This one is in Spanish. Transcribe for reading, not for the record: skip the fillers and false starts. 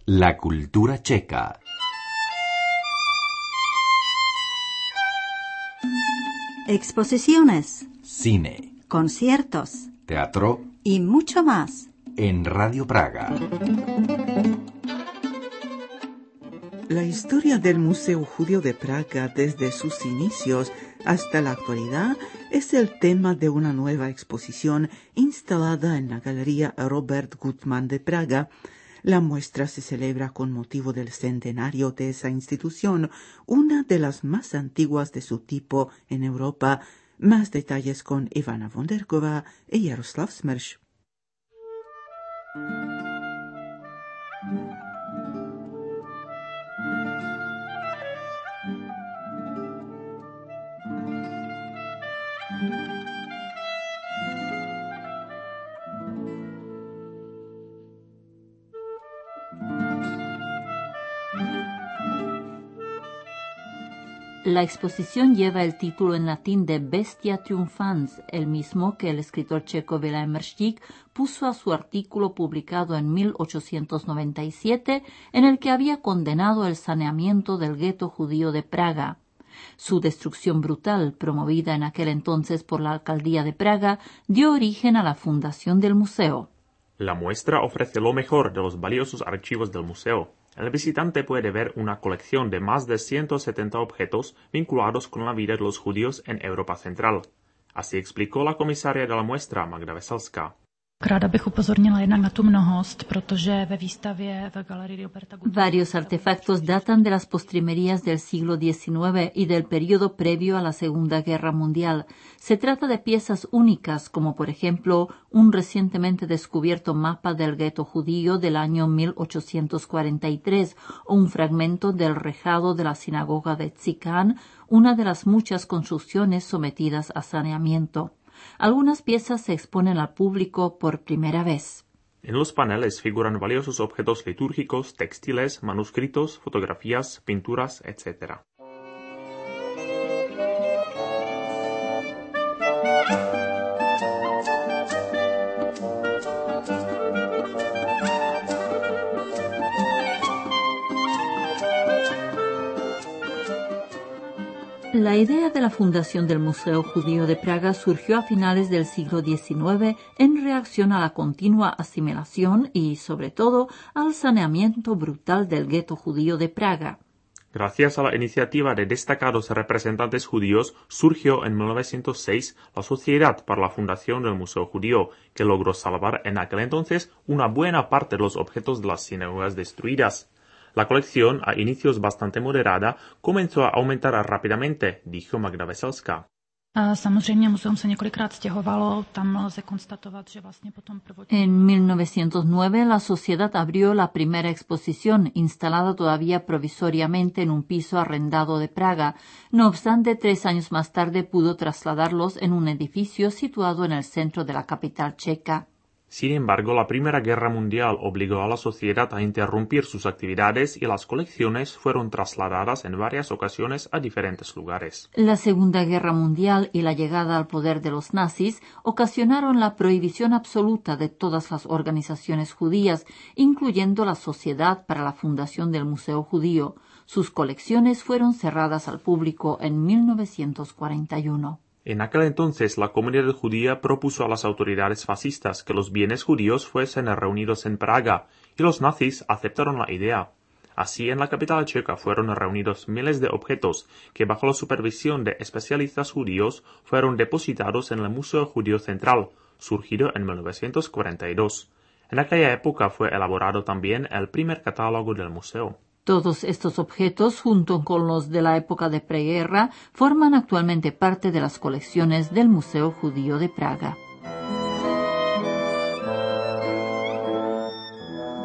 La cultura checa. Exposiciones, Cine, conciertos teatro y mucho más. en Radio Praga. La historia del Museo Judío de Praga desde sus inicios hasta la actualidad es el tema de una nueva exposición instalada en la Galería Robert Gutmann de Praga. La muestra se celebra con motivo del centenario de esa institución, una de las más antiguas de su tipo en Europa. Más detalles con Ivana Vonderkova y Jaroslav Smrš. La exposición lleva el título en latín de Bestia Triumphans, el mismo que el escritor checo Vilém Mrštík puso a su artículo publicado en 1897, en el que había condenado el saneamiento del gueto judío de Praga. Su destrucción brutal, promovida en aquel entonces por la alcaldía de Praga, dio origen a la fundación del museo. La muestra ofrece lo mejor de los valiosos archivos del museo. El visitante puede ver una colección de más de 170 objetos vinculados con la vida de los judíos en Europa Central. Así explicó la comisaria de la muestra, Magda Veselská. Ráda bych upozornila jednak na tu mnohost, protože ve výstavě v Galerii Roberta Gutmanna. Varios artefactos datan de las postrimerías del siglo XIX y del periodo previo a la Segunda Guerra Mundial. Se trata de piezas únicas, como por ejemplo un recientemente descubierto mapa del gueto judío del año 1843 o un fragmento del rejado de la sinagoga de Tzikán, una de las muchas construcciones sometidas a saneamiento. Algunas piezas se exponen al público por primera vez. En los paneles figuran valiosos objetos litúrgicos, textiles, manuscritos, fotografías, pinturas, etc. La idea de la fundación del Museo Judío de Praga surgió a finales del siglo XIX en reacción a la continua asimilación y, sobre todo, al saneamiento brutal del gueto judío de Praga. Gracias a la iniciativa de destacados representantes judíos, surgió en 1906 la Sociedad para la Fundación del Museo Judío, que logró salvar en aquel entonces una buena parte de los objetos de las sinagogas destruidas. La colección, a inicios bastante moderada, comenzó a aumentar rápidamente, dijo Magda Veselská. Samozřejmě muzeum se několikrát stěhovalo, tam lze konstatovat, že vlastně potom prvotní... En 1909 la sociedad abrió la primera exposición, instalada todavía provisoriamente en un piso arrendado de Praga. No obstante, 3 años más tarde pudo trasladarlos en un edificio situado en el centro de la capital checa. Sin embargo, la Primera Guerra Mundial obligó a la sociedad a interrumpir sus actividades y las colecciones fueron trasladadas en varias ocasiones a diferentes lugares. La Segunda Guerra Mundial y la llegada al poder de los nazis ocasionaron la prohibición absoluta de todas las organizaciones judías, incluyendo la Sociedad para la Fundación del Museo Judío. Sus colecciones fueron cerradas al público en 1941. En aquel entonces, la comunidad judía propuso a las autoridades fascistas que los bienes judíos fuesen reunidos en Praga, y los nazis aceptaron la idea. Así, en la capital checa fueron reunidos miles de objetos que, bajo la supervisión de especialistas judíos, fueron depositados en el Museo Judío Central, surgido en 1942. En aquella época fue elaborado también el primer catálogo del museo. Todos estos objetos, junto con los de la época de preguerra, forman actualmente parte de las colecciones del Museo Judío de Praga.